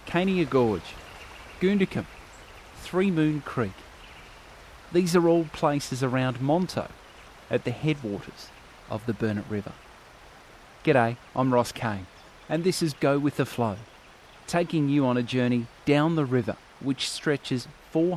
Cania Gorge, Goondicum, Three Moon Creek. These are all places around Monto, at the headwaters of the Burnett River. G'day, I'm Ross Kane, and this is Go With The Flow, taking you on a journey down the river which stretches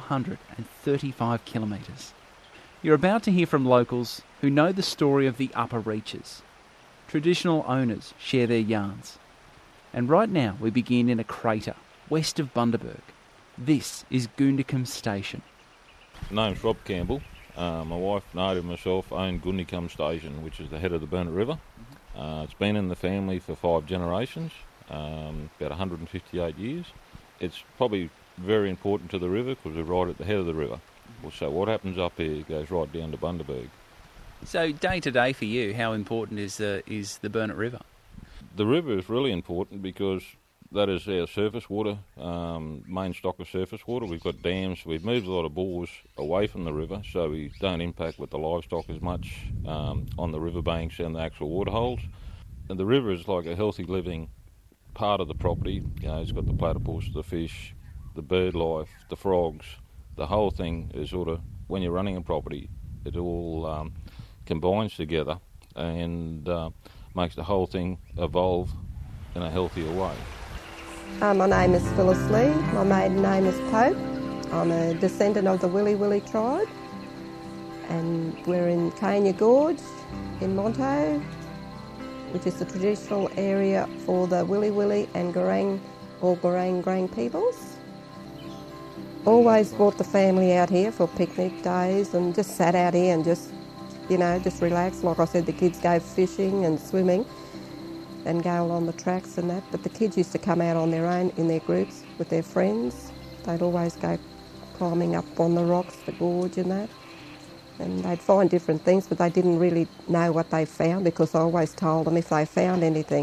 435 kilometres. You're about to hear from locals who know the story of the upper reaches. Traditional owners share their yarns. And right now we begin in a crater west of Bundaberg. This is Goondicum Station. My name's Rob Campbell. My wife, Nadia, and myself own Goondicum Station, which is the head of the Burnett River. It's been in the family for 5 generations, about 158 years. It's probably very important to the river because we're right at the head of the river. So what happens up here goes right down to Bundaberg. So day to day for you, how important is the Burnett River? The river is really important because that is our surface water, main stock of surface water. We've got dams. We've moved a lot of bores away from the river so we don't impact with the livestock as much on the riverbanks and the actual waterholes. And the river is like a healthy living part of the property. You know, it's got the platypus, the fish, the bird life, the frogs. The whole thing is sort of, when you're running a property, it all combines together and makes the whole thing evolve in a healthier way. My name is Phyllis Lee. My maiden name is Pope. I'm a descendant of the Willy Willy tribe, and we're in Cania Gorge in Monto, which is the traditional area for the Willy Willy and Gurang or Gurang peoples. Always brought the family out here for picnic days and just sat out here and just relax. Like I said, the kids go fishing and swimming and go along the tracks and that. But the kids used to come out on their own in their groups with their friends. They'd always go climbing up on the rocks, the gorge and that. And they'd find different things, but they didn't really know what they found because I always told them if they found anything,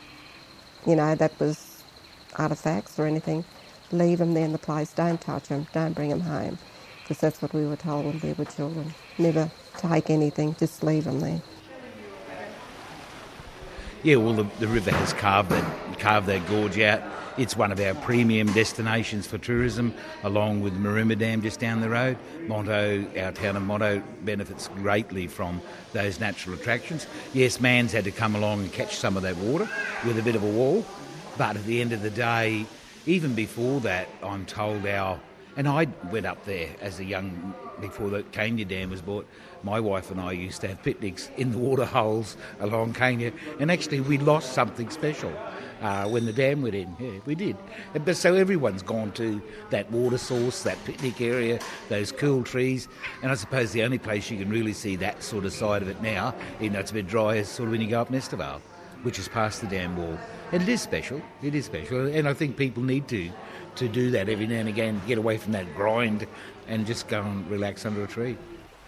that was artefacts or anything, leave them there in the place, don't touch them, don't bring them home, because that's what we were told when we were children. Never take anything, just leave them there. Yeah, well, the river has carved that gorge out. It's one of our premium destinations for tourism, along with Marooma Dam just down the road. Monto, our town of Monto, benefits greatly from those natural attractions. Yes, man's had to come along and catch some of that water with a bit of a wall, but at the end of the day, even before that, I'm told and I went up there as before the Cania Dam was built, my wife and I used to have picnics in the water holes along Cania, and actually we lost something special when the dam went in. Yeah, we did. But so everyone's gone to that water source, that picnic area, those cool trees, and I suppose the only place you can really see that sort of side of it now, even though it's a bit dry, is sort of when you go up Nestervale, which is past the dam wall. And it is special, and I think people need to do that every now and again, get away from that grind and just go and relax under a tree.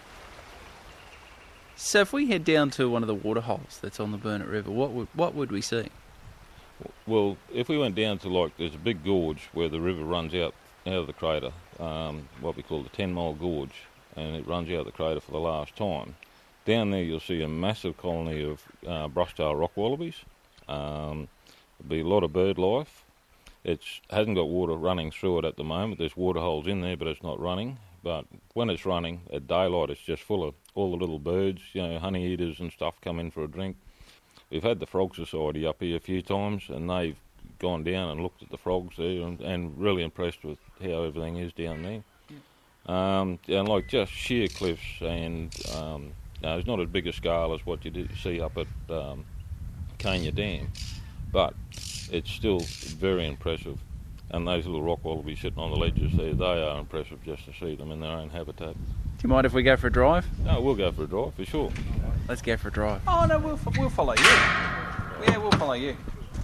So if we head down to one of the waterholes that's on the Burnett River, what would we see? Well, if we went down to there's a big gorge where the river runs out of the crater, what we call the 10 Mile Gorge, and it runs out of the crater for the last time. Down there you'll see a massive colony of brush-tail rock wallabies. There'll be a lot of bird life. It hasn't got water running through it at the moment. There's water holes in there, but it's not running. But when it's running, at daylight, it's just full of all the little birds, honey eaters and stuff come in for a drink. We've had the Frog Society up here a few times, and they've gone down and looked at the frogs there and really impressed with how everything is down there. Yeah. And just sheer cliffs, and it's not as big a scale as what you see up at Cania Dam, but it's still very impressive. And those little rock wallabies sitting on the ledges there, they are impressive just to see them in their own habitat. Do you mind if we go for a drive? No, we'll go for a drive, for sure. Let's go for a drive. Oh, no, we'll follow you. Yeah, we'll follow you.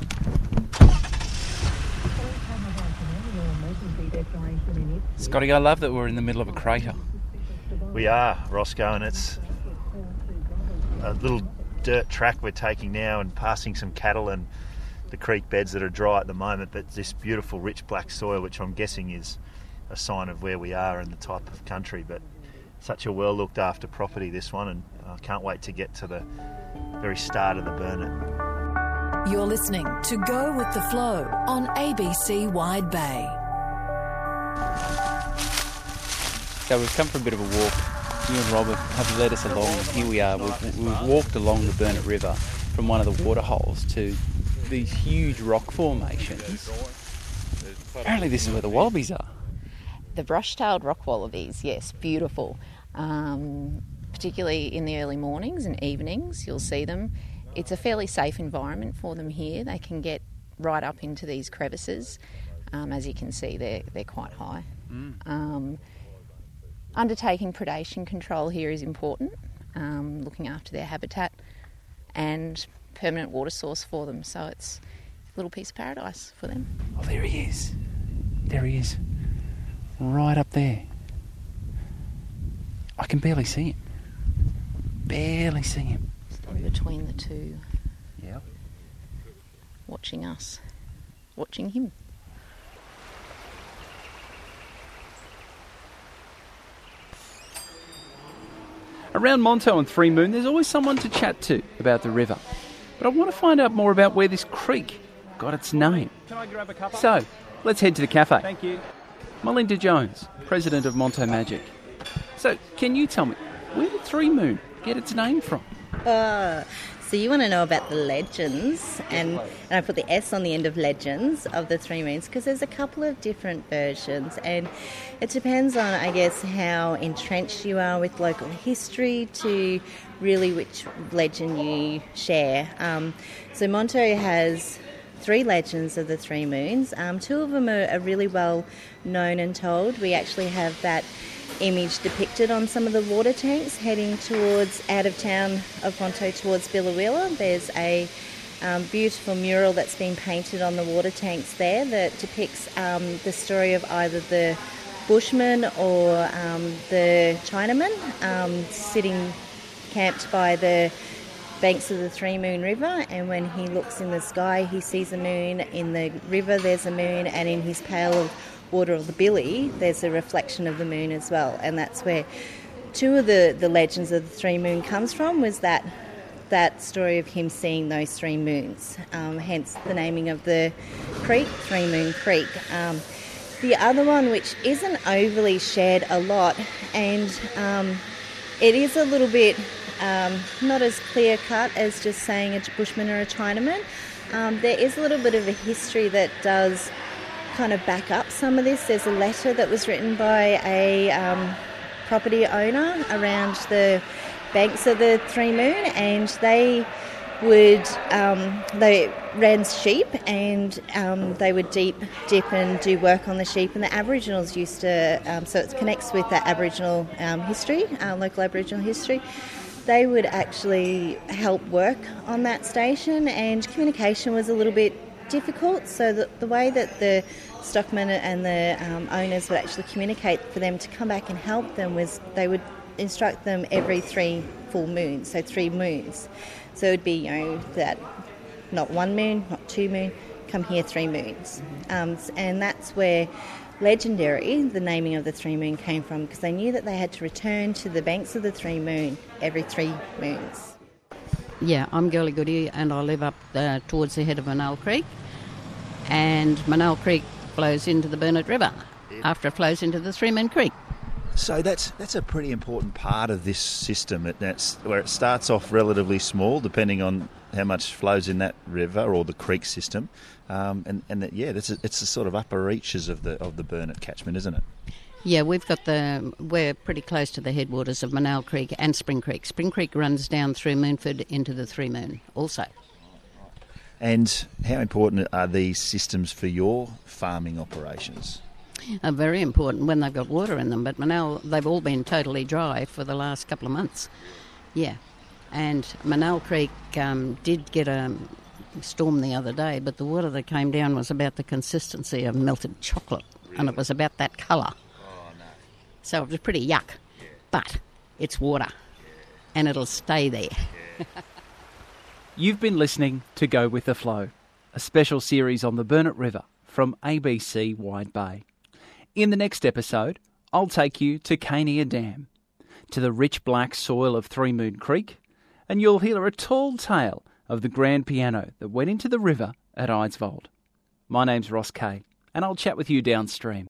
Scotty, I love that we're in the middle of a crater. We are, Roscoe, and it's a little dirt track we're taking now and passing some cattle and the creek beds that are dry at the moment, but this beautiful rich black soil, which I'm guessing is a sign of where we are and the type of country. But such a well looked after property, this one, and I can't wait to get to the very start of the Burnett. You're listening to Go With The Flow on ABC Wide Bay. So we've come for a bit of a walk. You and Robert have led us along. Here we are. We've walked along the Burnett River from one of the water holes to these huge rock formations. Apparently this is where the wallabies are. The brush-tailed rock wallabies, yes, beautiful. Particularly in the early mornings and evenings, you'll see them. It's a fairly safe environment for them here. They can get right up into these crevices. As you can see, they're quite high. Undertaking predation control here is important, looking after their habitat and permanent water source for them. So it's a little piece of paradise for them. Oh, there he is. There he is. Right up there. I can barely see him. Barely see him. In between the two. Yeah. Watching us. Watching him. Around Monto and Three Moon, there's always someone to chat to about the river. But I want to find out more about where this creek got its name. Can I grab a cuppa? So, let's head to the cafe. Thank you. Melinda Jones, president of Monto Magic. So, can you tell me, where did Three Moon get its name from? So you want to know about the legends, and I put the S on the end of legends of the Three Moons because there's a couple of different versions, and it depends on, I guess, how entrenched you are with local history to really which legend you share. So Monto has 3 legends of the Three Moons. 2 of them are really well known and told. We actually have that image depicted on some of the water tanks heading towards out of town of Monto towards Biloela. There's a beautiful mural that's been painted on the water tanks there that depicts the story of either the Bushman or the Chinaman sitting camped by the banks of the Three Moon River, and when he looks in the sky he sees a moon. In the river there's a moon, and in his pail of water of the billy there's a reflection of the moon as well. And that's where 2 of the legends of the Three Moon comes from, was that story of him seeing those 3 moons, hence the naming of the creek, Three Moon Creek. The other one, which isn't overly shared a lot, and it is a little bit not as clear cut as just saying a Bushman or a Chinaman. There is a little bit of a history that does kind of back up some of this. There's a letter that was written by a property owner around the banks of the Three Moon, and they ran sheep, and they would dip and do work on the sheep, and the Aboriginals used to, so it connects with that Aboriginal history, local Aboriginal history. They would actually help work on that station, and communication was a little bit difficult, so the way that the stockmen and the owners would actually communicate for them to come back and help them was they would instruct them every 3 full moons, so 3 moons. So it would be, that not 1 moon, not 2 moon, come here 3 moons. And that's where legendary, the naming of the Three Moon, came from, because they knew that they had to return to the banks of the Three Moon every 3 moons. Yeah, I'm Girly Goody, and I live up towards the head of Manal Creek, and Manal Creek flows into the Burnett River after it flows into the Three Moon Creek. So that's a pretty important part of this system. That's where it starts off relatively small, depending on how much flows in that river or the creek system, it's the sort of upper reaches of the Burnett catchment, isn't it? Yeah, we're pretty close to the headwaters of Manal Creek and Spring Creek. Spring Creek runs down through Moonford into the Three Moon also. And how important are these systems for your farming operations? Very important when they've got water in them, but Manal, they've all been totally dry for the last couple of months. Yeah, and Manal Creek did get a storm the other day, but the water that came down was about the consistency of melted chocolate, really? And it was about that colour. Oh, no. So it was pretty yuck, but it's water, and it'll stay there. You've been listening to Go With The Flow, a special series on the Burnett River from ABC Wide Bay. In the next episode, I'll take you to Cainia Dam, to the rich black soil of Three Moon Creek, and you'll hear a tall tale of the grand piano that went into the river at Eidsvold. My name's Ross Kay, and I'll chat with you downstream.